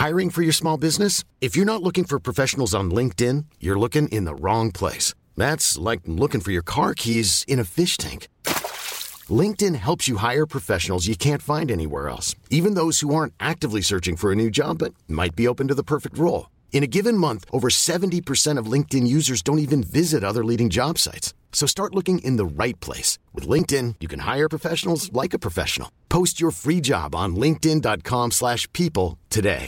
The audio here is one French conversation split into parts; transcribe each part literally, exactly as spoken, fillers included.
Hiring for your small business? If you're not looking for professionals on LinkedIn, you're looking in the wrong place. That's like looking for your car keys in a fish tank. LinkedIn helps you hire professionals you can't find anywhere else, even those who aren't actively searching for a new job but might be open to the perfect role. In a given month, over seventy percent of LinkedIn users don't even visit other leading job sites. So start looking in the right place. With LinkedIn, you can hire professionals like a professional. Post your free job on linkedin dot com slash people today.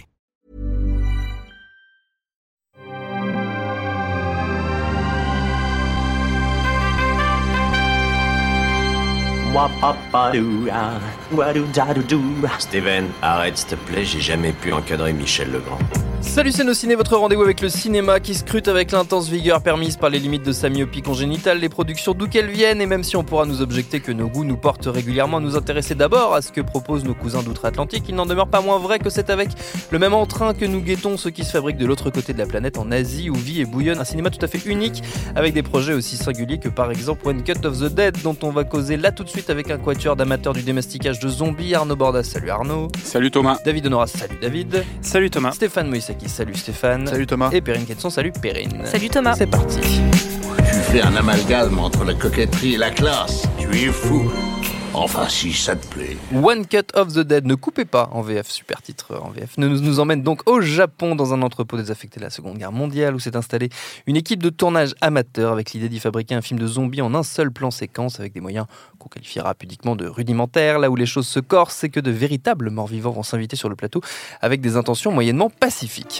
Steven, arrête s'il te plaît, j'ai jamais pu encadrer Michel Legrand. Salut, c'est Nos Ciné, votre rendez-vous avec le cinéma qui scrute avec l'intense vigueur permise par les limites de sa myopie congénitale les productions d'où qu'elles viennent, et même si on pourra nous objecter que nos goûts nous portent régulièrement à nous intéresser d'abord à ce que proposent nos cousins d'outre-Atlantique, il n'en demeure pas moins vrai que c'est avec le même entrain que nous guettons ce qui se fabrique de l'autre côté de la planète, en Asie, où vit et bouillonne un cinéma tout à fait unique, avec des projets aussi singuliers que par exemple One Cut of the Dead, dont on va causer là tout de suite avec un quatuor d'amateurs du démasticage de zombies. Arnaud Bordas, salut Arnaud. Salut Thomas. David Honoras, salut David. Salut Thomas. Stéphane Moïsaki, salut Stéphane. Salut Thomas. Et Perrine Quetzon, salut Perrine. Salut Thomas. C'est parti. Tu fais un amalgame entre la coquetterie et la classe. Tu es fou. Enfin, si ça te plaît. One Cut of the Dead, ne coupez pas en V F, super titre en V F, nous, nous emmène donc au Japon dans un entrepôt désaffecté de la Seconde Guerre mondiale où s'est installée une équipe de tournage amateur avec l'idée d'y fabriquer un film de zombies en un seul plan séquence avec des moyens qu'on qualifiera pudiquement de rudimentaires. Là où les choses se corsent, c'est que de véritables morts-vivants vont s'inviter sur le plateau avec des intentions moyennement pacifiques.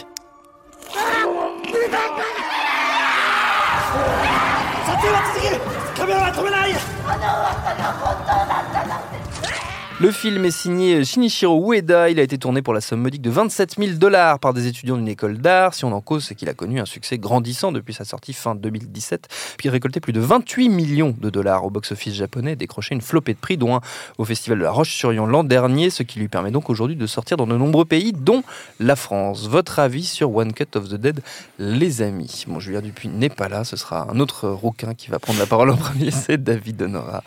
Le film est signé Shinichiro Ueda, il a été tourné pour la somme modique de vingt-sept mille dollars par des étudiants d'une école d'art. Si on en cause, c'est qu'il a connu un succès grandissant depuis sa sortie fin deux mille dix-sept, puis récolté plus de vingt-huit millions de dollars au box-office japonais et décroché une flopée de prix, dont un au Festival de la Roche-sur-Yon l'an dernier, ce qui lui permet donc aujourd'hui de sortir dans de nombreux pays, dont la France. Votre avis sur One Cut of the Dead, les amis? Bon, Julien Dupuis n'est pas là, ce sera un autre rouquin qui va prendre la parole en premier, c'est David Honora.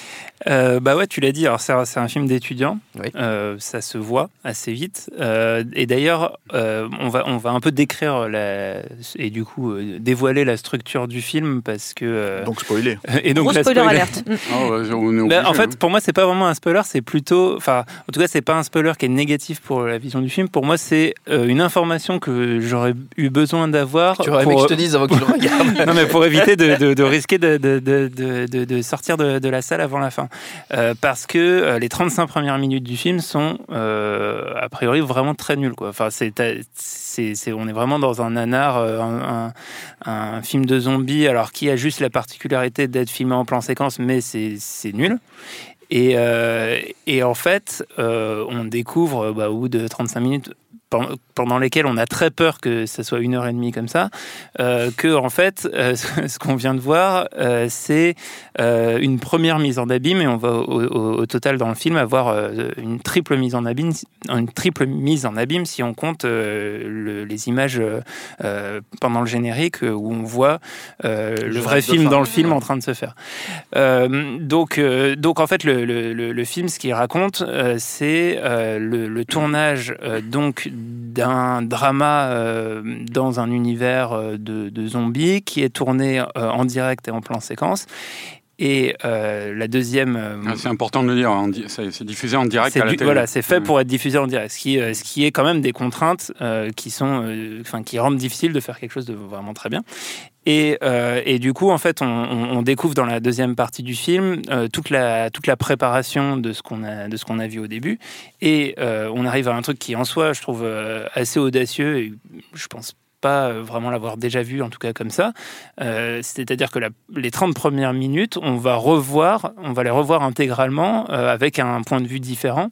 Euh, bah ouais, tu l'as dit. Alors c'est, c'est un film d'étudiant. Oui. Euh, ça se voit assez vite. Euh, et d'ailleurs, euh, on va on va un peu décrire la, et du coup euh, dévoiler la structure du film parce que euh, donc spoiler. Et donc Gros la spoiler spoiler. alerte. Oh, ouais, on est obligé, Bah, en fait, hein. pour moi, c'est pas vraiment un spoiler. C'est plutôt, enfin, en tout cas, c'est pas un spoiler qui est négatif pour la vision du film. Pour moi, c'est euh, une information que j'aurais eu besoin d'avoir. Tu aurais aimé pour... que je te dise avant que tu le regardes. Non, mais pour éviter de, de, de risquer de, de, de, de, de sortir de, de la salle avant la fin. Euh, parce que euh, les trente-cinq premières minutes du film sont, euh, a priori, vraiment très nulles, quoi. Enfin, c'est, c'est, c'est, on est vraiment dans un nanar, euh, un, un, un film de zombies, alors qui a juste la particularité d'être filmé en plan séquence, mais c'est, c'est nul. Et, euh, et en fait, euh, on découvre, bah, au bout de trente-cinq minutes, pendant lesquelles on a très peur que ça soit une heure et demie comme ça, euh, que en fait, euh, ce qu'on vient de voir, euh, c'est euh, une première mise en abîme, et on va au, au, au total dans le film avoir euh, une triple mise en abîme, une triple mise en abîme si on compte euh, le, les images euh, pendant le générique où on voit euh, le vrai film dans le film en train de se faire. Euh, donc, euh, donc en fait, le, le, le film, ce qu'il raconte, euh, c'est euh, le, le tournage euh, donc d'un drama euh, dans un univers euh, de, de zombies qui est tourné euh, en direct et en plan séquence. Et euh, la deuxième... Euh, ah, c'est important de le dire, hein, c'est, c'est diffusé en direct c'est à la du, télé. Voilà, c'est fait pour être diffusé en direct, ce qui, euh, ce qui est quand même des contraintes euh, qui, sont, euh, qui rendent difficile de faire quelque chose de vraiment très bien. Et, euh, et du coup, en fait, on, on, on découvre dans la deuxième partie du film euh, toute, la, toute la préparation de ce qu'on a, de ce qu'on a vu au début. Et euh, on arrive à un truc qui, en soi, je trouve euh, assez audacieux, et je pense pas vraiment l'avoir déjà vu, en tout cas comme ça. Euh, c'est-à-dire que la, les trente premières minutes, on va revoir, on va les revoir intégralement euh, avec un point de vue différent.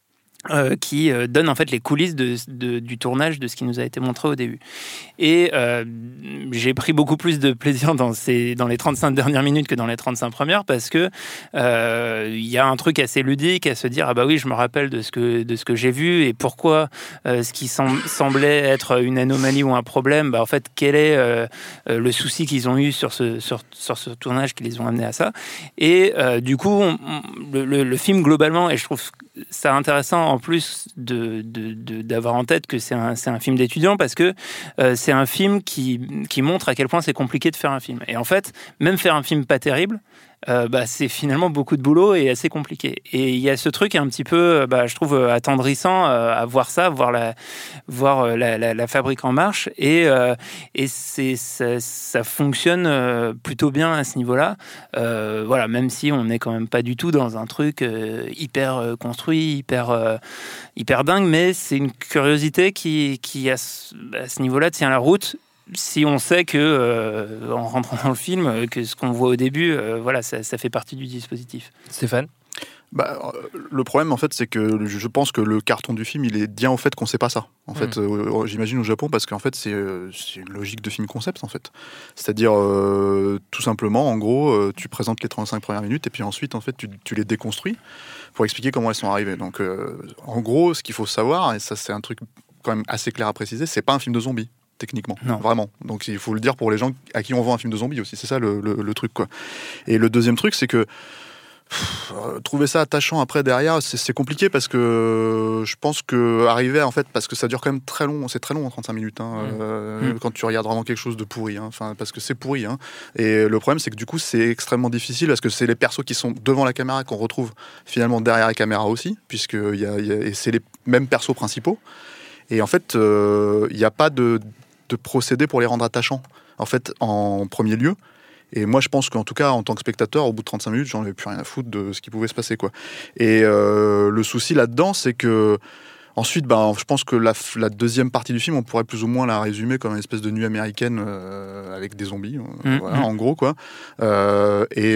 Euh, qui euh, donne en fait les coulisses de, de, du tournage de ce qui nous a été montré au début. Et euh, j'ai pris beaucoup plus de plaisir dans, ces, dans les trente-cinq dernières minutes que dans les trente-cinq premières, parce que euh, il y a un truc assez ludique à se dire, ah bah oui, je me rappelle de ce que, de ce que j'ai vu, et pourquoi euh, ce qui sem- semblait être une anomalie ou un problème, bah en fait, quel est euh, le souci qu'ils ont eu sur ce, sur, sur ce tournage qui les ont amenés à ça. Et euh, du coup, on, on, le, le, le film globalement, et je trouve ça intéressant en plus de, de, de, d'avoir en tête que c'est un, c'est un film d'étudiant, parce que euh, c'est un film qui, qui montre à quel point c'est compliqué de faire un film. Et en fait, même faire un film pas terrible, Euh, bah, c'est finalement beaucoup de boulot et assez compliqué. Et il y a ce truc un petit peu, bah, je trouve, attendrissant euh, à voir ça, voir la, voir euh, la, la, la fabrique en marche. Et, euh, et c'est, ça, ça fonctionne euh, plutôt bien à ce niveau-là. Euh, voilà, même si on n'est quand même pas du tout dans un truc euh, hyper euh, construit, hyper, euh, hyper dingue, mais c'est une curiosité qui, qui à ce, à ce niveau-là, tient la route. Si on sait que, euh, en rentrant dans le film, que ce qu'on voit au début, euh, voilà, ça, ça fait partie du dispositif. Stéphane ? Bah, le problème, en fait, c'est que je pense que le carton du film, il est bien au fait qu'on sait pas ça. En mmh. fait, euh, j'imagine au Japon, parce qu'en fait, c'est, c'est une logique de film concept, en fait. C'est-à-dire, euh, tout simplement, en gros, euh, tu présentes les trente-cinq premières minutes et puis ensuite, en fait, tu, tu les déconstruis pour expliquer comment elles sont arrivées. Donc, euh, en gros, ce qu'il faut savoir, et ça, c'est un truc quand même assez clair à préciser, c'est pas un film de zombies. Techniquement, non. Vraiment. Donc il faut le dire pour les gens à qui on vend un film de zombies aussi. C'est ça le, le, le truc, quoi. Et le deuxième truc, c'est que pff, trouver ça attachant après derrière, c'est, c'est compliqué parce que je pense que arriver en fait, parce que ça dure quand même très long, c'est très long en trente-cinq minutes. Hein, mmh. Euh, mmh. Quand tu regardes vraiment quelque chose de pourri, hein, parce que c'est pourri. Hein. Et le problème, c'est que du coup, c'est extrêmement difficile parce que c'est les persos qui sont devant la caméra qu'on retrouve finalement derrière la caméra aussi, puisque y a, y a, et c'est les mêmes persos principaux. Et en fait, il euh, n'y a pas de de procéder pour les rendre attachants, en fait, en premier lieu. Et moi, je pense qu'en tout cas, en tant que spectateur, au bout de trente-cinq minutes, j'en avais plus rien à foutre de ce qui pouvait se passer, quoi. Et euh, le souci là-dedans, c'est que ensuite, ben, je pense que la, la deuxième partie du film, on pourrait plus ou moins la résumer comme une espèce de nuit américaine euh, avec des zombies, euh, mmh, voilà, mmh. en gros, quoi. Euh, et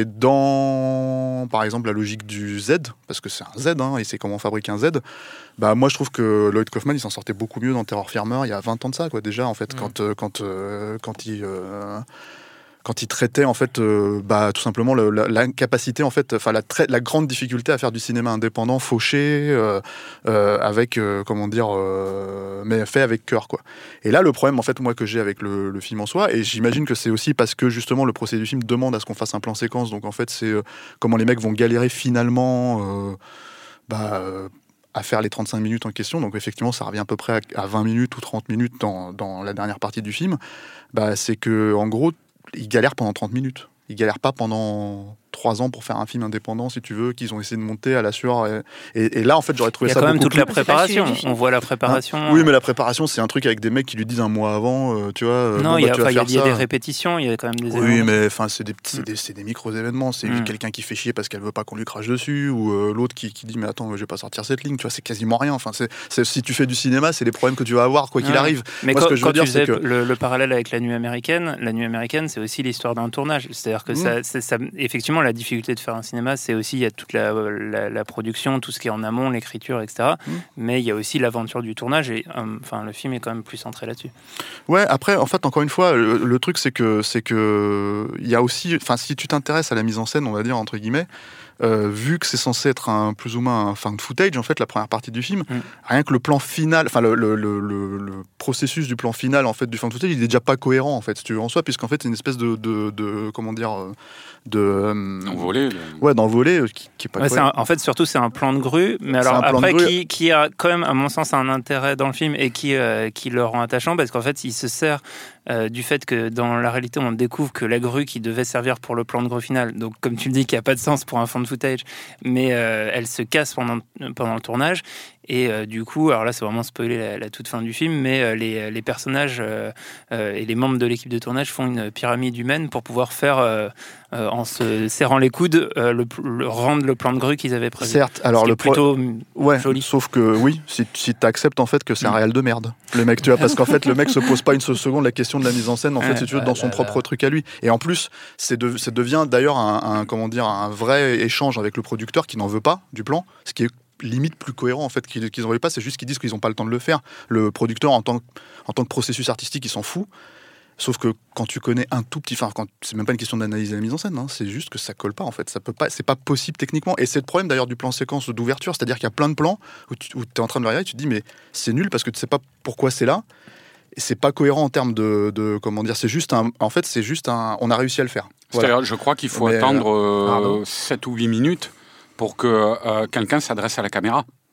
dans, par exemple, la logique du Z, parce que c'est un Z, hein, et c'est comment on fabrique un Z, bah, moi, je trouve que Lloyd Kaufman, il s'en sortait beaucoup mieux dans Terror Firmer il y a vingt ans de ça, quoi, déjà, en fait, mmh. quand, euh, quand, euh, quand il... Euh, quand il traitait en fait, euh, bah, tout simplement le, la, l'incapacité en fait, enfin la, très, la grande difficulté à faire du cinéma indépendant, fauché, euh, euh, avec euh, comment dire, euh, mais fait avec cœur, quoi. Et là, le problème en fait, moi que j'ai avec le, le film en soi, et j'imagine que c'est aussi parce que justement le procédé du film demande à ce qu'on fasse un plan séquence, donc en fait c'est euh, comment les mecs vont galérer finalement, euh, bah euh, à faire les trente-cinq minutes en question, donc effectivement ça revient à peu près à, à vingt minutes ou trente minutes dans, dans la dernière partie du film. Bah c'est que en gros ils galèrent pendant trente minutes. Ils galèrent pas pendant trois ans pour faire un film indépendant, si tu veux, qu'ils ont essayé de monter à la sueur. Et, et, et là, en fait, j'aurais trouvé ça beaucoup plus... Il y a quand même toute la préparation. On voit la préparation. Hein oui, mais la préparation, c'est un truc avec des mecs qui lui disent un mois avant, euh, tu vois... Non, bon, il y, bah, y, y a des répétitions, il y a quand même des oui, événements. Oui, mais c'est des, c'est, des, c'est des micros-événements. C'est mm. quelqu'un qui fait chier parce qu'elle veut pas qu'on lui crache dessus, ou euh, l'autre qui, qui dit « mais attends, je vais pas sortir cette ligne ». Tu vois, c'est quasiment rien. Enfin, c'est, c'est, si tu fais du cinéma, c'est les problèmes que tu vas avoir, quoi qu'il ouais. arrive. Mais Moi, quand, ce que je quand veux dire, tu faisais c'est que... le, le parallèle avec La Nuit américaine, La Nuit américaine, c'est aussi l'histoire d'un tournage. C'est-à-dire que mm. ça, c'est, ça, effectivement, la difficulté de faire un cinéma, c'est aussi, il y a toute la, la, la production, tout ce qui est en amont, l'écriture, et cetera. Mmh. Mais il y a aussi l'aventure du tournage et euh, enfin, le film est quand même plus centré là-dessus. Ouais, après, en fait, encore une fois, le, le truc, c'est que, c'est que, il y a aussi, enfin, si tu t'intéresses à la mise en scène, on va dire, entre guillemets, Euh, vu que c'est censé être un, plus ou moins un found footage, en fait, la première partie du film, mm. rien que le plan final, enfin le, le, le, le, le processus du plan final en fait du found footage, il est déjà pas cohérent en fait, si tu veux en soi, puisqu'en fait c'est une espèce de, de, de comment dire, de euh, d'envolée, le... ouais, d'envolée qui, qui est pas ouais, cohérent. C'est un, en fait, surtout c'est un plan de grue, mais alors après qui, qui a quand même, à mon sens, un intérêt dans le film et qui euh, qui le rend attachant parce qu'en fait, il se sert euh, du fait que dans la réalité, on découvre que la grue qui devait servir pour le plan de grue final, donc comme tu le dis, qui a pas de sens pour un found footage, mais euh, elle se casse pendant, pendant le tournage. Et euh, du coup, alors là, c'est vraiment spoiler la, la toute fin du film, mais euh, les, les personnages euh, euh, et les membres de l'équipe de tournage font une pyramide humaine pour pouvoir faire, euh, euh, en se serrant les coudes, euh, le, le, rendre le plan de grue qu'ils avaient prévu. Certes, alors le pro... plutôt ouais, joli. Sauf que oui, si, si tu acceptes en fait que c'est un réel de merde, le mec, tu vois, parce qu'en fait, le mec se pose pas une seule seconde la question de la mise en scène, en fait, si tu veux, dans son propre truc à lui. Et en plus, c'est de, ça devient d'ailleurs un, un, comment dire, un vrai échange avec le producteur qui n'en veut pas du plan, ce qui est limite plus cohérent en fait qu'ils, qu'ils n'en veulent pas, c'est juste qu'ils disent qu'ils n'ont pas le temps de le faire. Le producteur en tant que, en tant que processus artistique il s'en fout, sauf que quand tu connais un tout petit, enfin quand c'est même pas une question d'analyser la mise en scène, hein, c'est juste que ça colle pas en fait, ça peut pas, c'est pas possible techniquement, et c'est le problème d'ailleurs du plan séquence d'ouverture, c'est-à-dire qu'il y a plein de plans où tu es en train de le regarder et tu te dis mais c'est nul parce que tu sais pas pourquoi c'est là, et c'est pas cohérent en termes de, de comment dire, c'est juste un, en fait c'est juste un, on a réussi à le faire. Voilà. C'est-à-dire je crois qu'il faut mais, attendre euh, sept ou huit minutes pour que euh, quelqu'un s'adresse à la caméra.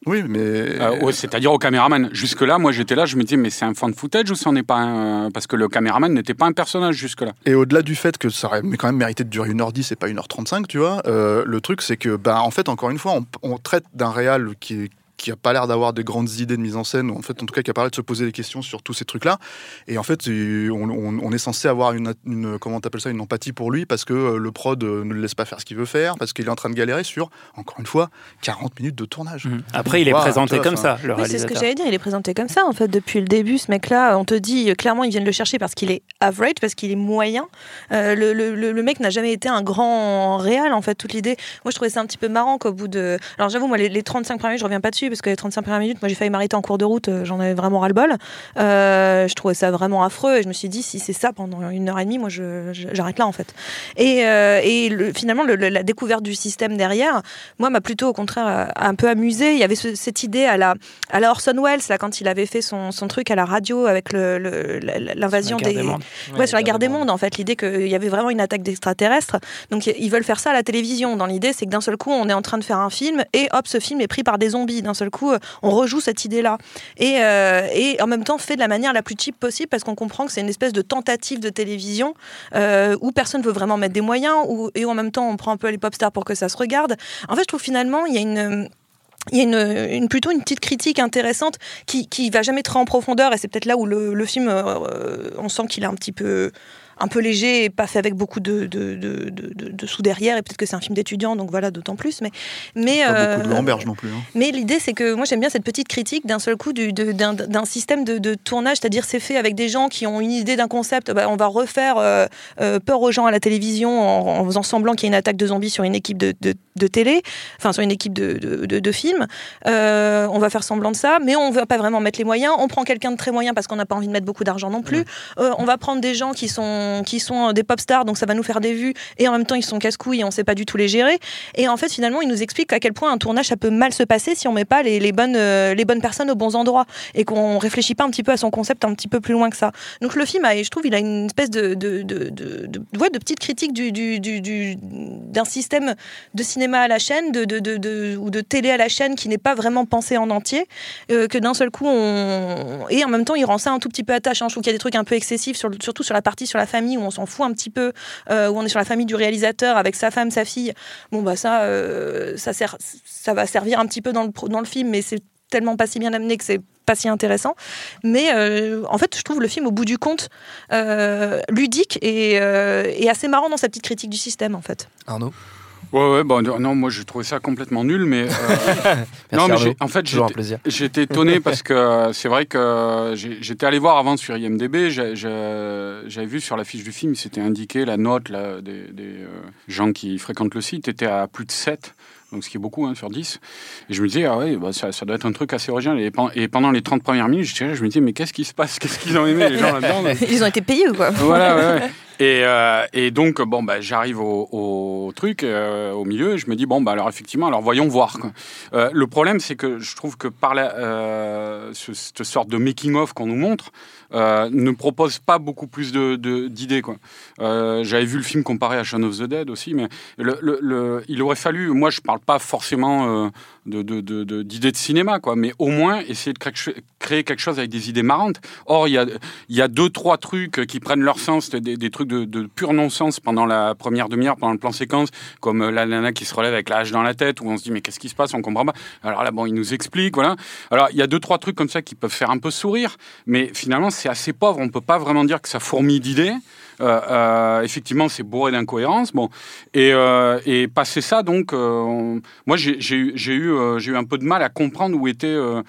Oui, mais... Euh, ouais, c'est-à-dire au caméraman. Jusque-là, moi, j'étais là, je me disais, mais c'est un fan footage ou ça n'en est pas un... Parce que le caméraman n'était pas un personnage jusque-là. Et au-delà du fait que ça aurait quand même mérité de durer une heure dix et pas une heure trente-cinq, tu vois, euh, le truc, c'est que, bah, en fait, encore une fois, on, on traite d'un réal qui est qui a pas l'air d'avoir de grandes idées de mise en scène, ou en fait, en tout cas, qui a pas l'air de se poser des questions sur tous ces trucs-là. Et en fait, on, on, on est censé avoir une, une comment t'appelles ça, une empathie pour lui, parce que le prod ne le laisse pas faire ce qu'il veut faire, parce qu'il est en train de galérer sur, encore une fois, quarante minutes de tournage. Mmh. Après, il est wow, présenté vois, comme ça, ça, le oui, réalisateur. c'est ce que j'allais dire, il est présenté comme ça, en fait, depuis le début, ce mec-là, on te dit, clairement, ils viennent le chercher parce qu'il est average, parce qu'il est moyen. Euh, le, le, le mec n'a jamais été un grand réal, en fait, toute l'idée. Moi, je trouvais ça un petit peu marrant qu'au bout de... Alors, j'avoue, moi, les, les trente-cinq premières minutes, je reviens pas dessus, parce que les trente-cinq premières minutes, moi j'ai failli m'arrêter en cours de route, j'en avais vraiment ras-le-bol. Euh, je trouvais ça vraiment affreux et je me suis dit si c'est ça pendant une heure et demie, moi je, je, j'arrête là en fait. Et, euh, et le, finalement le, le, la découverte du système derrière, moi m'a plutôt au contraire un peu amusé. Il y avait ce, cette idée à la, à la Orson Welles là, quand il avait fait son, son truc à la radio avec le, le, l'invasion sur la des... des mondes. Ouais, ouais, sur la guerre des mondes en fait, l'idée qu'il y avait vraiment une attaque d'extraterrestres. Donc ils veulent faire ça à la télévision. Dans l'idée c'est que d'un seul coup on est en train de faire un film et hop ce film est pris par des zombies. D'un seul coup on rejoue cette idée-là. Et, euh, et en même temps fait de la manière la plus cheap possible parce qu'on comprend que c'est une espèce de tentative de télévision euh, où personne ne veut vraiment mettre des moyens où, et où en même temps on prend un peu les pop stars pour que ça se regarde. En fait je trouve finalement il y a une... Il y a une, une, plutôt une petite critique intéressante qui qui va jamais très en profondeur et c'est peut-être là où le, le film euh, on sent qu'il est un petit peu un peu léger et pas fait avec beaucoup de, de, de, de, de sous derrière et peut-être que c'est un film d'étudiant donc voilà d'autant plus mais, mais, pas euh, beaucoup de Lamberge non plus hein. Mais l'idée c'est que moi j'aime bien cette petite critique d'un seul coup du, de, d'un, d'un système de, de tournage, c'est-à-dire c'est fait avec des gens qui ont une idée d'un concept, bah, on va refaire euh, euh, peur aux gens à la télévision en, en faisant semblant qu'il y a une attaque de zombies sur une équipe de, de, de télé, enfin sur une équipe de, de, de, de films, euh, on va faire semblant de ça mais on ne va pas vraiment mettre les moyens, on prend quelqu'un de très moyen parce qu'on n'a pas envie de mettre beaucoup d'argent non plus, mmh. euh, on va prendre des gens qui sont qui sont des pop stars donc ça va nous faire des vues et en même temps ils sont casse-couilles et on sait pas du tout les gérer et en fait finalement ils nous expliquent à quel point un tournage ça peut mal se passer si on met pas les, les, bonnes, euh, les bonnes personnes aux bons endroits et qu'on réfléchit pas un petit peu à son concept un petit peu plus loin que ça. Donc le film a, je trouve il a une espèce de, de, de, de, de, ouais, de petite critique du, du, du, du, d'un système de cinéma à la chaîne de, de, de, de, ou de télé à la chaîne qui n'est pas vraiment pensé en entier, euh, que d'un seul coup on... et en même temps il rend ça un tout petit peu attachant. Je trouve qu'il y a des trucs un peu excessifs sur, surtout sur la partie sur la famille où on s'en fout un petit peu, euh, où on est sur la famille du réalisateur avec sa femme, sa fille. Bon bah ça, euh, ça, sert, ça va servir un petit peu dans le, dans le film, mais c'est tellement pas si bien amené que c'est pas si intéressant. Mais euh, en fait, je trouve le film au bout du compte euh, ludique et, euh, et assez marrant dans sa petite critique du système en fait. Arnaud. Ouais, ouais, bon, non, moi j'ai trouvé ça complètement nul, mais. Euh... non, mais j'ai, en fait, j'étais, j'étais étonné parce que c'est vrai que j'étais allé voir avant sur I M D B, j'ai, j'ai, j'avais vu sur la fiche du film, c'était indiqué la note là, des, des euh, gens qui fréquentent le site était à plus de sept. Donc ce qui est beaucoup hein, sur dix. Et je me disais, ah ouais, bah, ça, ça doit être un truc assez original. Et, et pendant les trente premières minutes, je, je me disais, mais qu'est-ce qui se passe? Qu'est-ce qu'ils ont aimé les gens là-dedans? Ils ont été payés ou quoi? Voilà, ouais, ouais. Et, euh, et donc, bon, bah, j'arrive au, au truc, euh, au milieu, et je me dis, bon, bah, alors effectivement, alors voyons voir. Quoi. Euh, le problème, c'est que je trouve que par la, euh, ce, cette sorte de making-of qu'on nous montre, euh, ne propose pas beaucoup plus de, de, d'idées. Quoi. Euh, j'avais vu le film comparé à Shaun of the Dead aussi, mais le, le, le, il aurait fallu, moi, je parle pas forcément euh, de, de, de, de, d'idées de cinéma, quoi, mais au moins essayer de créer, créer quelque chose avec des idées marrantes. Or, il y a, il y a deux, trois trucs qui prennent leur sens, des, des trucs de, de pur non-sens pendant la première demi-heure, pendant le plan séquence, comme la nana qui se relève avec la hache dans la tête, où on se dit mais qu'est-ce qui se passe, on comprend pas. Alors là, bon, il nous explique, voilà. Alors il y a deux, trois trucs comme ça qui peuvent faire un peu sourire, mais finalement c'est assez pauvre, on peut pas vraiment dire que ça fourmille d'idées. Euh, euh, effectivement, c'est bourré d'incohérences. Bon, et, euh, et passé ça, donc, euh, on... moi, j'ai, j'ai, j'ai, eu, euh, j'ai eu un peu de mal à comprendre où était euh,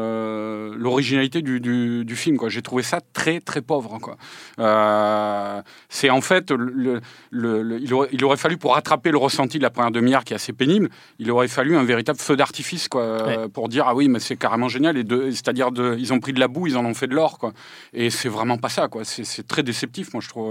euh, l'originalité du, du, du film. Quoi. J'ai trouvé ça très, très pauvre. Quoi. Euh, c'est en fait, le, le, le, il, aurait, il aurait fallu, pour rattraper le ressenti de la première demi-heure qui est assez pénible, il aurait fallu un véritable feu d'artifice quoi, ouais. pour dire ah oui, mais c'est carrément génial. Et de, c'est-à-dire, de, ils ont pris de la boue, ils en ont fait de l'or. Quoi. Et c'est vraiment pas ça. Quoi. C'est, c'est très déceptif, moi, je trouve.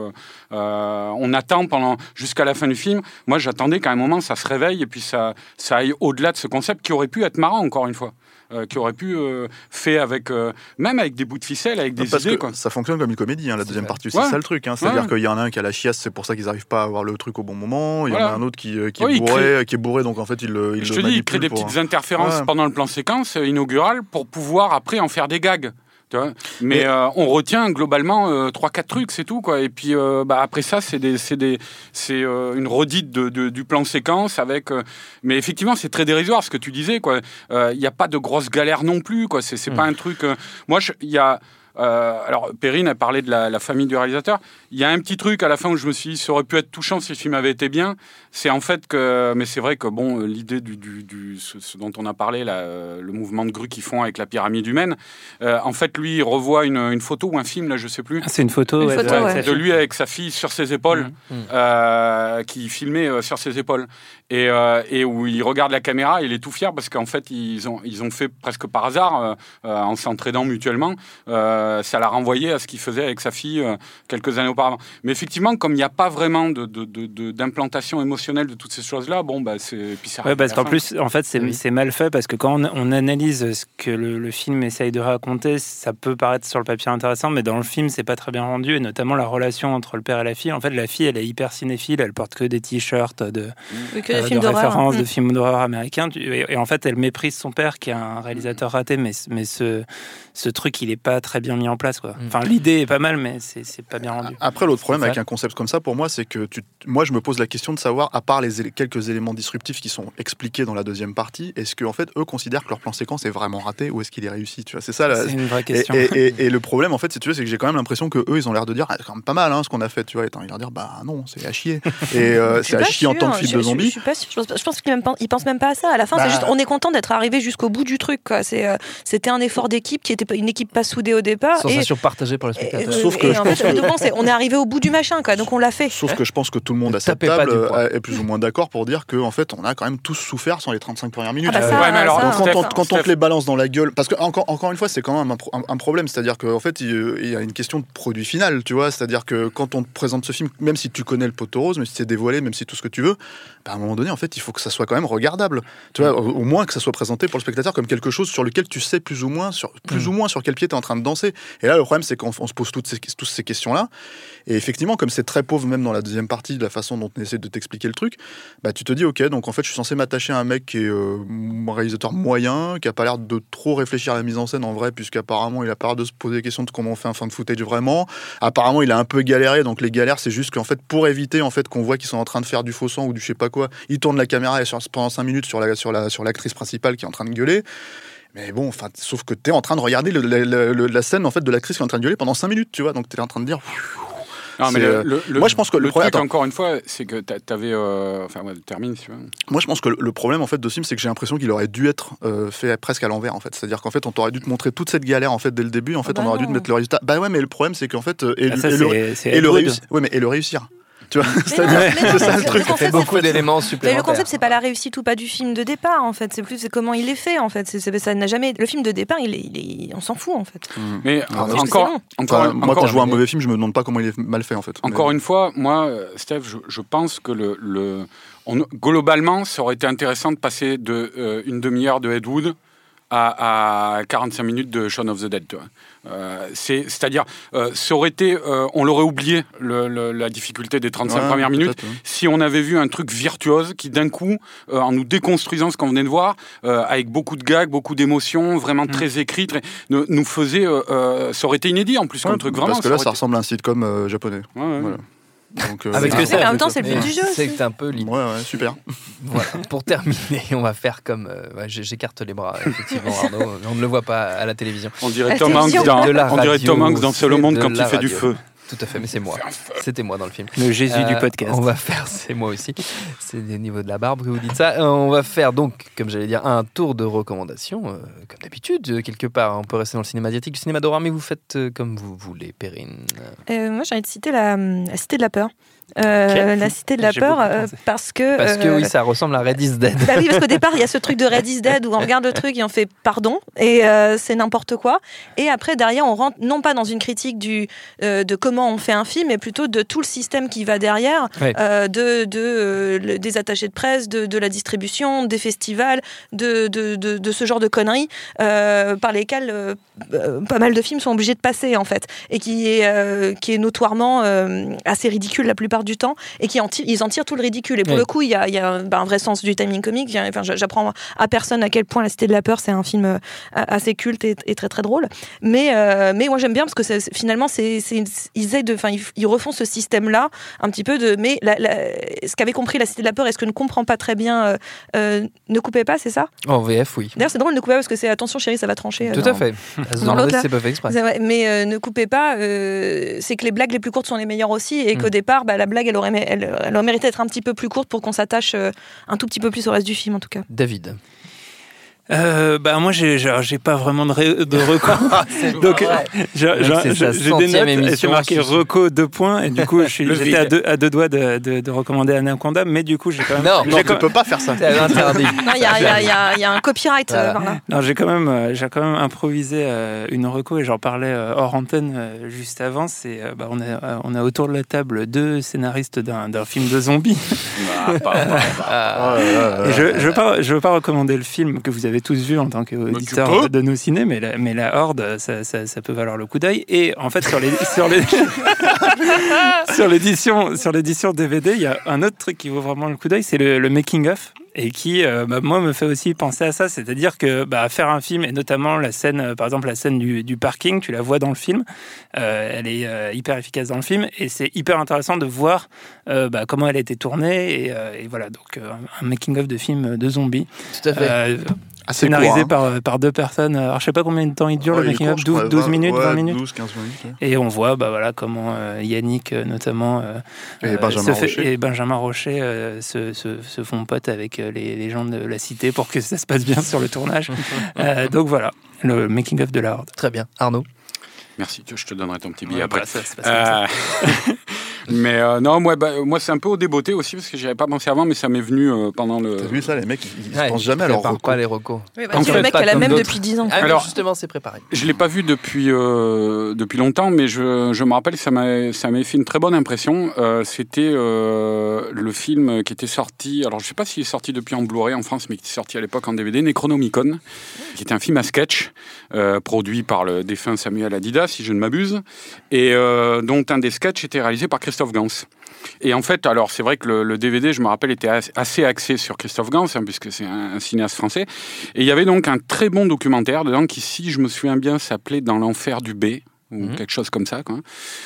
Euh, euh, on attend pendant jusqu'à la fin du film. Moi, j'attendais qu'à un moment, ça se réveille et puis ça, ça aille au-delà de ce concept qui aurait pu être marrant, encore une fois. Euh, qui aurait pu euh, faire avec euh, même avec des bouts de ficelle, avec des parce idées. Que quoi. Ça fonctionne comme une comédie, hein, la deuxième partie. C'est ouais. ça le truc. Hein. C'est-à-dire ouais. qu'il y en a un qui a la chiasse, c'est pour ça qu'ils n'arrivent pas à avoir le truc au bon moment. Il y voilà. en a un autre qui, qui, est oui, bourré, crée... qui est bourré, donc en fait il, il Je le te dis, il crée des pour... petites interférences ouais. pendant le plan séquence inaugural pour pouvoir après en faire des gags. Mais, Mais euh, on retient globalement euh, trois quatre trucs, c'est tout quoi. Et puis euh, bah, après ça, c'est des, c'est des, c'est euh, une redite de, de, du plan séquence avec. Euh, mais effectivement, c'est très dérisoire ce que tu disais quoi. Il euh, n'y a pas de grosses galères non plus quoi. C'est, c'est mmh. pas un truc. Euh, moi, il y a. Euh, alors, Perrine a parlé de la, la famille du réalisateur. Il y a un petit truc à la fin où je me suis dit, ça aurait pu être touchant si le film avait été bien. C'est en fait que, mais c'est vrai que bon, l'idée du, du, du ce, ce dont on a parlé, là, le mouvement de grue qu'ils font avec la pyramide humaine. Euh, en fait, lui, il revoit une, une photo ou un film, là, je sais plus. Ah, c'est une photo, une ouais, photo de, ouais. de lui avec sa fille sur ses épaules, mmh. euh, qui filmait euh, sur ses épaules, et, euh, et où il regarde la caméra, il est tout fier parce qu'en fait, ils ont, ils ont fait presque par hasard, euh, euh, en s'entraidant mutuellement. Euh, ça l'a renvoyé à ce qu'il faisait avec sa fille euh, quelques années auparavant. Mais effectivement, comme il n'y a pas vraiment de, de, de, de, d'implantation émotionnelle de toutes ces choses-là, bon, bah, c'est... Puis ça ouais, parce qu'en plus, en fait, c'est, oui. c'est mal fait, parce que quand on, on analyse ce que le, le film essaye de raconter, ça peut paraître sur le papier intéressant, mais dans le film, c'est pas très bien rendu, et notamment la relation entre le père et la fille. En fait, la fille, elle est hyper cinéphile, elle porte que des t-shirts de, oui, que euh, des films de références, mmh. de films d'horreur américains, et, et en fait, elle méprise son père, qui est un réalisateur raté, mais, mais ce, ce truc, il est pas très bien mis en place, quoi. Enfin, l'idée est pas mal, mais c'est, c'est pas bien rendu. Après, l'autre problème avec un concept comme ça, pour moi, c'est que tu... moi, je me pose la question de savoir, à part les éle- quelques éléments disruptifs qui sont expliqués dans la deuxième partie, est-ce qu'en fait, eux considèrent que leur plan séquence est vraiment raté ou est-ce qu'il est réussi, tu vois, c'est ça la... C'est une vraie question. Et, et, et, et le problème, en fait, si tu veux, c'est que j'ai quand même l'impression que eux, ils ont l'air de dire, ah, c'est quand même pas mal, hein, ce qu'on a fait, tu vois. Et ils leur dire, bah non, c'est à chier. Et euh, c'est à chier en tant que film je, de zombie. Je, je, je suis pas sûre. Je pense, je pense qu'ils ne pensent même pas à ça. À la fin, bah... c'est juste, on est content d'être arrivé jusqu'au bout du truc, quoi. C'est, euh, c'était un effort d'équipe qui était une équipe pas soudée au départ. Sensation et, partagée par le spectateur. Et, Sauf que et je en pense fait, que... c'est, on est arrivé au bout du machin, quoi. Donc on l'a fait. Sauf que je pense que tout le monde à cette table est plus ou moins d'accord pour dire que en fait, on a quand même tous souffert sur les trente-cinq premières minutes. Ah bah ça, ouais, mais alors, ça, donc quand, ça, on, ça, quand ça, on te les balance dans la gueule, parce que encore, encore une fois, c'est quand même un, un, un problème, c'est-à-dire qu'en fait, il, il y a une question de produit final, tu vois, c'est-à-dire que quand on te présente ce film, même si tu connais le poteau rose, même si c'est dévoilé, même si tout ce que tu veux, bah, à un moment donné, en fait, il faut que ça soit quand même regardable, tu vois, au, au moins que ça soit présenté pour le spectateur comme quelque chose sur lequel tu sais plus ou moins sur plus mmh. ou moins sur quel pied tu es en train de danser. Et là, le problème, c'est qu'on on se pose toutes ces, toutes ces questions-là. Et effectivement, comme c'est très pauvre, même dans la deuxième partie, de la façon dont on essaie de t'expliquer le truc, bah, tu te dis, ok, donc en fait, je suis censé m'attacher à un mec qui est euh, un réalisateur moyen, qui a pas l'air de trop réfléchir à la mise en scène en vrai, puisqu'apparemment, il a pas l'air de se poser des questions de comment on fait un fan footage vraiment. Apparemment, il a un peu galéré, donc les galères, c'est juste qu'en fait, pour éviter en fait, qu'on voit qu'ils sont en train de faire du faux sang ou du je sais pas quoi, il tourne la caméra et sur, pendant cinq minutes sur, la, sur, la, sur l'actrice principale qui est en train de gueuler. Mais bon, enfin, sauf que t'es en train de regarder le, le, le, la scène en fait de l'actrice qui est en train de gueuler pendant cinq minutes, tu vois, donc t'es en train de dire. Non, mais le, le, le, moi, je pense que le, le problème, truc, encore une fois, c'est que t'avais, euh, enfin, ouais, termine si tu veux. Moi, je pense que le problème en fait de ce film, c'est que j'ai l'impression qu'il aurait dû être euh, fait presque à l'envers, en fait. C'est-à-dire qu'en fait, on t'aurait dû te montrer toute cette galère en fait dès le début. En fait, bah on aurait non. dû te mettre le résultat. Bah ouais, mais le problème, c'est qu'en fait, et, ah, ça, et, c'est, le, c'est et le Hollywood. réussir. Ouais, mais et le réussir. Tu vois, mais c'est, non, mais c'est non, ça le truc. Ça fait beaucoup d'éléments Mais supplémentaires. le concept, c'est pas la réussite ou pas du film de départ, en fait. C'est plus c'est comment il est fait, en fait. C'est, c'est, ça n'a jamais. Le film de départ, il est, il est, on s'en fout, en fait. Mmh. Mais ah, encore, encore, enfin, moi, encore, quand je vois un mauvais film, je me demande pas comment il est mal fait, en fait. Encore mais... une fois, moi, Steph, je, je pense que le, le on, globalement, ça aurait été intéressant de passer de euh, une demi-heure de Ed Wood à, à quarante-cinq minutes de Shaun of the Dead, tu vois. Euh, c'est, c'est-à-dire, euh, ça aurait été, euh, on l'aurait oublié le, le, la difficulté des trente-cinq ouais, premières minutes ouais. si on avait vu un truc virtuose qui d'un coup, euh, en nous déconstruisant ce qu'on venait de voir, euh, avec beaucoup de gags, beaucoup d'émotions, vraiment mmh. très écrit, très, nous, nous faisait, euh, euh, ça aurait été inédit en plus ouais, comme truc vraiment. Parce que là, ça, ça été... ressemble à un sitcom euh, japonais. Ouais, ouais. Voilà. Donc, euh, Avec que ça, en même temps, c'est le but du jeu. C'est un peu l'idée. Ouais, ouais, super. Voilà. Pour terminer, on va faire comme. Euh, ouais, j'écarte les bras, effectivement, Arnaud. On ne le voit pas à la télévision. On dirait Tom Hanks dans, on dirait Tom Hanks dans Seul au monde quand il fait radio. du feu. Tout à fait, mais c'est moi. C'était moi dans le film. Le Jésus euh, du podcast. On va faire, c'est moi aussi. C'est au niveau de la barbe que vous dites ça. On va faire donc, comme j'allais dire, un tour de recommandations. Euh, comme d'habitude, quelque part. On peut rester dans le cinéma asiatique, le cinéma d'horreur, mais vous faites euh, comme vous voulez, Perrine. Euh, moi, j'ai envie de citer la, la Cité de la Peur. Euh, Okay. La Cité de la J'ai Peur, beaucoup euh, pensé. parce que... Parce que euh, oui, ça ressemble à Red is Dead. Bah oui, parce qu'au départ, il y a ce truc de Red is Dead où on regarde le truc et on fait pardon, et euh, c'est n'importe quoi. Et après, derrière, on rentre non pas dans une critique du, euh, de comment on fait un film, mais plutôt de tout le système qui va derrière, Ouais. euh, de, de, euh, le- des attachés de presse, de, de la distribution, des festivals, de, de, de, de ce genre de conneries euh, par lesquelles euh, euh, pas mal de films sont obligés de passer, en fait, et qui est, euh, qui est notoirement euh, assez ridicule la plupart du temps, et qui en ti- ils en tirent tout le ridicule. Et pour Oui. le coup, il y a, il y a un, bah, un vrai sens du timing comique. Il y a- Enfin, j'a- j'apprends à personne à quel point La Cité de la Peur, c'est un film euh, assez culte et, et très très drôle. Mais, euh, mais moi j'aime bien parce que c'est- c'est- finalement, c'est, c'est, ils, aident, enfin, ils, ils refont ce système-là un petit peu de. Mais la, la- ce qu'avait compris La Cité de la Peur et ce que ne comprend pas très bien euh, euh, Ne coupez pas, c'est ça? En V F, oui. D'ailleurs, c'est drôle, Ne coupez pas parce que c'est attention chérie, ça va trancher. euh, Tout dans- à fait. Elles dans ont l'autre, là. c'est pas fait exprès. C'est vrai, mais euh, Ne coupez pas, euh, c'est que les blagues les plus courtes sont les meilleures aussi, et qu'au Mm. départ, bah, la blague, elle aurait, mé- elle, elle aurait mérité d'être un petit peu plus courte pour qu'on s'attache euh, un tout petit peu plus au reste du film, en tout cas. David. Euh, bah moi j'ai genre, j'ai pas vraiment de, ré- de recours. Donc j'ai Même j'ai- c'est sa j'ai des centième notes et c'est émission, marqué c'est- reco deux points et du coup je suis- Le j'étais vide. à deux, à deux doigts de, de, de recommander Anaconda, mais du coup j'ai quand même Non, j'ai Non, tu quand- peux pas faire ça. C'est interdit. Non, il y a, il y a- il y a- il y a un copyright euh, Voilà. par là. non, j'ai quand même euh, j'ai quand même improvisé euh, une reco et j'en parlais euh, hors antenne euh, juste avant. C'est euh, bah, on a euh, on a autour de la table deux scénaristes d'un d'un film de zombies. Ah, pas- pas- Ah, Ouais, ouais, ouais. Et je je veux pas je veux pas recommander le film que vous avez tous vu en tant tu qu'auditeur peux. de nos ciné, mais la, mais la Horde ça, ça, ça peut valoir le coup d'œil. Et en fait sur les sur les sur l'édition sur l'édition D V D, il y a un autre truc qui vaut vraiment le coup d'œil, c'est le, le making of. Et qui, euh, bah, moi, me fait aussi penser à ça, c'est-à-dire que bah, faire un film, et notamment la scène, euh, par exemple la scène du, du parking, tu la vois dans le film, euh, elle est euh, hyper efficace dans le film, et c'est hyper intéressant de voir euh, bah, comment elle a été tournée, et, euh, et voilà, donc euh, un making-of de film de zombies, tout à fait. euh, Assez scénarisé court, hein. par, par deux personnes. Alors je sais pas combien de temps il dure, Ouais, le il est court, making-of, je douze, crois, douze vingt, minutes, ouais, vingt minutes. douze, quinze minutes. Ouais. Et on voit bah, voilà, comment euh, Yannick, euh, notamment, euh, Et euh, Benjamin se fait- Rocher. et Benjamin Rocher euh, se, se, se font potes avec euh, les, les gens de la cité pour que ça se passe bien sur le tournage. Euh, donc voilà, le making-of de la Horde. Très bien. Arnaud. Merci, je te donnerai ton petit billet Ouais, après. bah, ça se passe comme ça. Euh, mais euh, non, moi, bah, moi c'est un peu au débeauté aussi parce que j'y avais pas pensé avant, mais ça m'est venu euh, pendant le. T'as vu ça, les mecs, ils, ils Ouais, se pensent jamais à leur prépare recours. pas les recos. Oui, En bah, c'est fait, le mec pas qui a la comme même d'autres. depuis dix ans. Ah, mais Alors- justement, c'est préparé. Je l'ai pas vu depuis euh, depuis longtemps, mais je, je me rappelle ça m'a ça m'avait fait une très bonne impression. Euh, C'était euh, le film qui était sorti. Alors je sais pas s'il est sorti depuis en Blu-ray en France, mais qui était sorti à l'époque en D V D, Necronomicon, qui était un film à sketch euh, produit par le défunt Samuel Hadida, si je ne m'abuse, et euh, dont un des sketchs était réalisé par Christophe Gans. Et en fait, alors c'est vrai que le, le D V D, je me rappelle, était as- assez axé sur Christophe Gans, hein, puisque c'est un, un cinéaste français. Et il y avait donc un très bon documentaire dedans qui, si je me souviens bien, s'appelait Dans l'enfer du B, ou Mhm. quelque chose comme ça, quoi.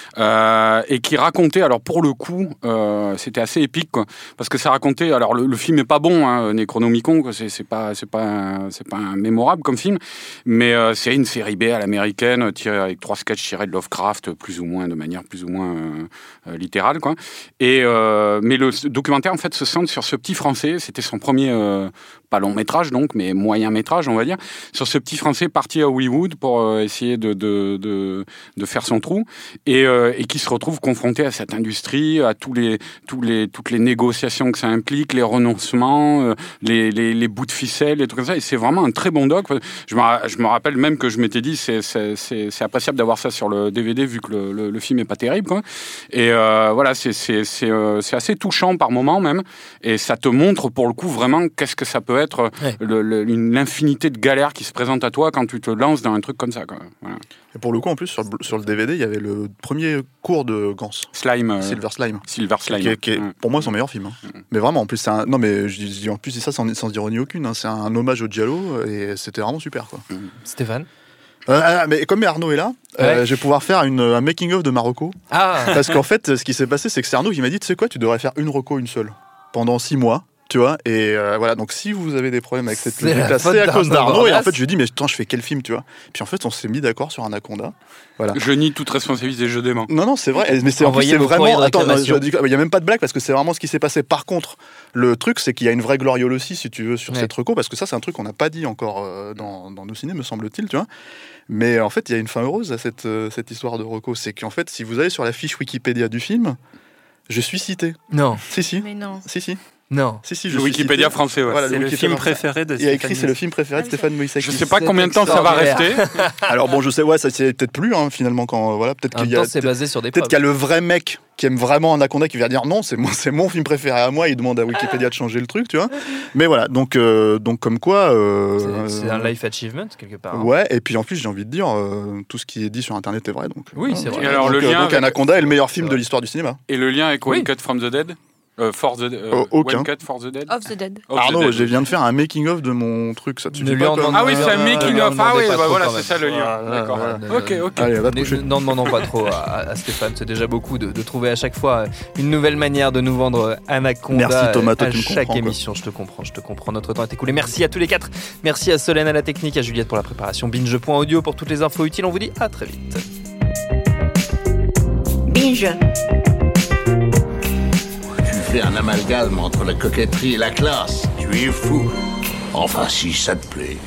Euh, et qui racontait, alors pour le coup, euh, c'était assez épique, quoi, parce que ça racontait, alors le, le film est pas bon, hein, Necronomicon, quoi, c'est, c'est pas, c'est pas, un- c'est pas un mémorable comme film, mais euh, c'est une série B à l'américaine, tirée avec trois sketchs tirés de Lovecraft, plus ou moins, de manière plus ou moins euh, euh, littérale, quoi. Et euh, mais le documentaire en fait se centre sur ce petit Français, c'était son premier, euh, pas long métrage donc, mais moyen métrage, on va dire, sur ce petit Français parti à Hollywood pour euh, essayer de, de, de de faire son trou et, euh, et qui se retrouve confronté à cette industrie, à tous les, tous les, toutes les négociations que ça implique, les renoncements, euh, les, les, les bouts de ficelle, les trucs comme ça. Et c'est vraiment un très bon doc. Je me, ra- je me rappelle même que je m'étais dit c'est, c'est, c'est, c'est appréciable d'avoir ça sur le D V D vu que le, le, le film est pas terrible, quoi. Et euh, voilà, c'est, c'est, c'est, euh, c'est assez touchant par moments même. Et ça te montre pour le coup vraiment qu'est-ce que ça peut être, Ouais. le, le, une, l'infinité de galères qui se présentent à toi quand tu te lances dans un truc comme ça, quoi. Voilà. Et pour le coup, en plus, sur le, sur le D V D, il y avait le premier cours de Gans, Slime. euh, Silver Slime. Silver Slime. Qui est, qui est, Ouais. pour moi, son meilleur film. hein. Mais vraiment, en plus, c'est un. Non, mais je dis, je dis en plus, c'est ça sans, sans ironie aucune. hein. C'est un hommage au Giallo et c'était vraiment super, quoi. Stéphane. Euh, ah, mais comme Arnaud est là, euh, je vais pouvoir faire une, un making-of de Marocco. Ah. Parce qu'en fait, ce qui s'est passé, c'est que c'est Arnaud qui m'a dit, tu sais quoi, tu devrais faire une reco, une seule, pendant six mois. Tu vois, et euh, voilà, donc si vous avez des problèmes avec cette C'est la musique-là, faute c'est à cause d'Arnaud d'Arnaud. Et en Bordas. fait, je lui ai dit, mais attends, je fais quel film, tu vois. Puis en fait, on s'est mis d'accord sur Anaconda. Voilà. Je nie toute responsabilité, je dément. Non, non, c'est vrai. Mais c'est en plus, Envoyez c'est vos courriers vraiment. de Attends, non, réclamation. je dis- il n'y a même pas de blague parce que c'est vraiment ce qui s'est passé. Par contre, le truc, c'est qu'il y a une vraie gloriole aussi, si tu veux, sur Ouais. cette reco, parce que ça, c'est un truc qu'on n'a pas dit encore euh, dans, dans nos ciné, me semble-t-il, tu vois. Mais en fait, il y a une fin heureuse à cette, euh, cette histoire de reco. C'est qu'en fait, si vous allez sur la fiche Wikipédia du film, Je suis cité. Non. Si, si. Mais non. Si, si. Non. Si, si, je Le suis Wikipédia cité. français, ouais. Voilà, C'est le Wikipédia film français. préféré de Il a Stéphane écrit, c'est le film préféré de Stéphane Moïsaki. Je sais pas C'est combien de temps ça va extraordinaire. rester. Alors bon, je sais, ouais, ça c'est peut-être plus hein, finalement quand euh, voilà, peut-être En qu'il même y a temps, c'est peut-être basé sur des peut-être preuves. qu'il y a le vrai mec qui aime vraiment Anaconda qui vient dire non, c'est mon, c'est mon film préféré à moi. Il demande à Wikipédia de changer le truc, tu vois. Mais voilà, donc euh, donc comme quoi. Euh, C'est c'est un life achievement, quelque part. hein. Ouais, et puis en plus j'ai envie de dire euh, tout ce qui est dit sur Internet est vrai. Donc Oui, euh, c'est donc, vrai. Et alors, donc, le euh, lien donc avec- Anaconda est le meilleur film C'est de vrai. l'histoire du cinéma. Et le lien avec One Oui. Cut from the Dead euh, For the euh, Euh, aucun. One Cut for the Dead Of the Dead. Of the Arnaud, Dead. je viens de faire un making of de mon truc, ça te Ne suffit lui pas en toi demande Ah oui, c'est un Ne making lui en of. Ah demandez oui, pas bah trop, voilà, quand c'est même. ça le lien. Voilà, D'accord. voilà, ne- Ok, ok. Allez, va te Ne- coucher. N'en demandons pas trop à, à Stéphane, c'est déjà beaucoup de, de trouver à chaque fois une nouvelle manière de nous vendre Anaconda Merci, Thomas, toi, à tu me chaque comprends, quoi. émission. Je te comprends, je te comprends. Notre temps est écoulé. Merci à tous les quatre. Merci à Solène à la technique, à Juliette pour la préparation, binge point audio pour toutes les infos utiles. On vous dit à très vite. Binge. Tu fais un amalgame entre la coquetterie et la classe. Tu es fou. Enfin, si ça te plaît.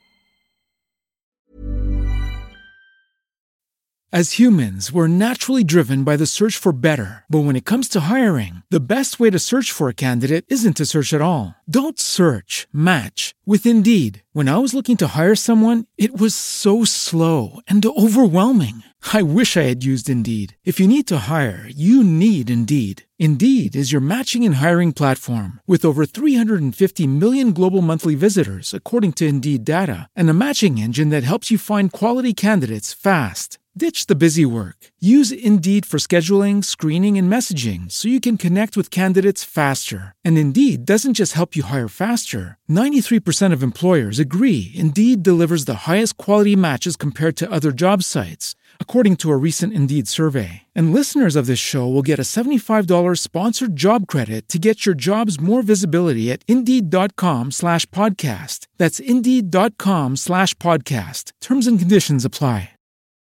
As humans, we're naturally driven by the search for better. But when it comes to hiring, the best way to search for a candidate isn't to search at all. Don't search, match with Indeed. When I was looking to hire someone, it was so slow and overwhelming. I wish I had used Indeed. If you need to hire, you need Indeed. Indeed is your matching and hiring platform with over three hundred fifty million global monthly visitors, according to Indeed data, and a matching engine that helps you find quality candidates fast. Ditch the busy work. Use Indeed for scheduling, screening, and messaging so you can connect with candidates faster. And Indeed doesn't just help you hire faster. ninety-three percent of employers agree Indeed delivers the highest quality matches compared to other job sites, according to a recent Indeed survey. And listeners of this show will get a seventy-five dollars sponsored job credit to get your jobs more visibility at Indeed.com slash podcast. That's Indeed.com slash podcast. Terms and conditions apply.